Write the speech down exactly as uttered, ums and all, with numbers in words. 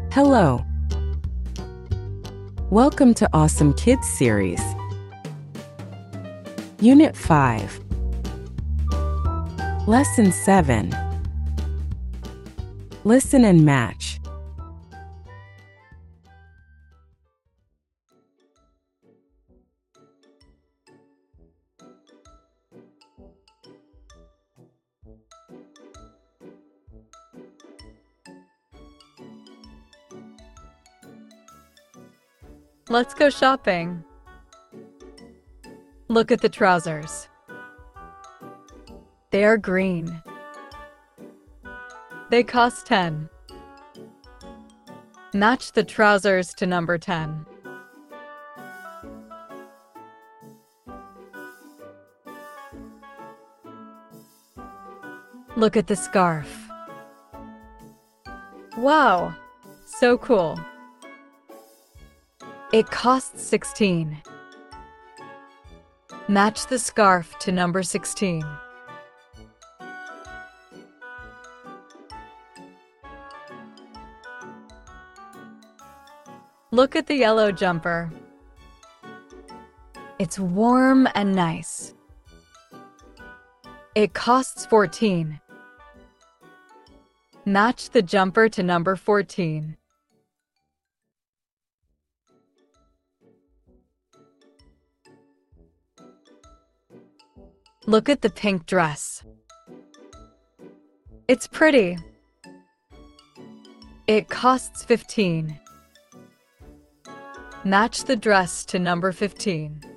Hello. Welcome to Awesome Kids Series. Unit five. Lesson seven. Listen and match. Let's go shopping. Look at the trousers. They are green. They cost ten. Match the trousers to number ten. Look at the scarf. Wow, so cool. It costs sixteen. Match the scarf to number sixteen. Look at the yellow jumper. It's warm and nice. It costs fourteen. Match the jumper to number fourteen. Look at the pink dress. It's pretty. It costs fifteen. Match the dress to number fifteen.